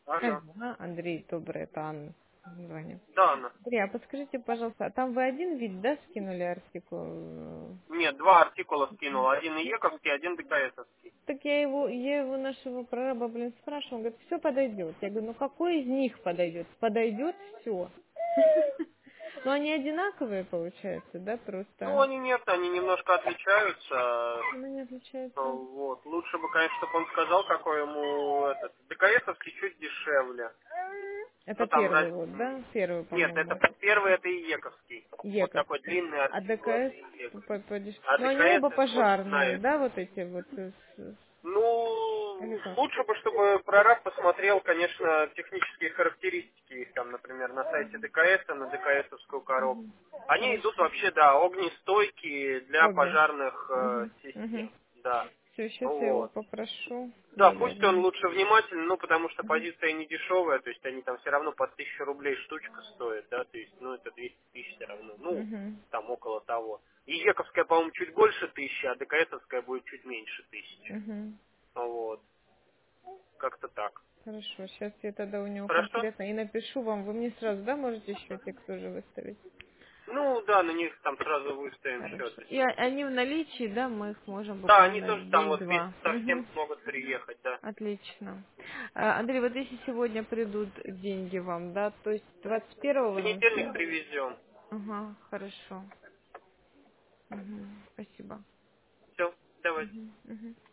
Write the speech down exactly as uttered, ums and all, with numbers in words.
Алло. Алло, Андрей, добрый, это Анна звонит. Да, Анна. Андрей, а подскажите, пожалуйста, а там вы один вид, да, скинули артикул? Нет, два артикула скинул. Один иековский, один ДКСовский. Так я его, я его нашего прораба, блин, спрашивала, он говорит, все подойдет. Я говорю, ну какой из них подойдет? Подойдет все. Ну они одинаковые, получается, да, Ну, просто? они нет, они немножко отличаются. Они не отличаются. Вот. Лучше бы, конечно, чтобы он сказал, какой ему этот. ДКСовский чуть дешевле. Это Ну, там раз... первый вот, да? Первый, Нет, это по-моему. первый это иековский. Вот такой Ековский. длинный А артикул, это ДКС по- иековский. подеш- А Ну, они оба ДКС это вот пожарные, знает. да, вот эти вот? э, с- с- Или Ну, как? лучше бы, чтобы прораб посмотрел, конечно, технические характеристики их там, например, на сайте ДКС, на ДКСовскую коробку. Мгм. Они идут Хорошо. вообще, да, огнестойкие для Обе. пожарных э, Угу. Угу. систем, да. Все, сейчас я его Вот. попрошу, Да, пусть он наверное. лучше внимательно, ну, потому что Угу. позиция не дешевая, то есть они там все равно по тысячу рублей штучка стоят, да, то есть, ну, это двести тысяч все равно, ну, Угу. там около того. И Ековская, по-моему, чуть больше тысячи, а ДКСовская будет чуть меньше тысячи. Угу. Вот, как-то так. Хорошо, сейчас я тогда у него Хорошо? конкретно и напишу вам. Вы мне сразу, да, можете еще текст уже выставить? Ну, да, на них там сразу выставим все. Хорошо. И о- они в наличии, да, мы их можем Да, они буквально тоже там вот вместе день-два. со всем Угу. смогут приехать, да. Отлично. А, Андрей, вот если сегодня придут деньги вам, да, то есть двадцать В первого вы нам понедельник все? привезем. Ага, хорошо. Угу. Спасибо. Все, давайте. Угу. Угу.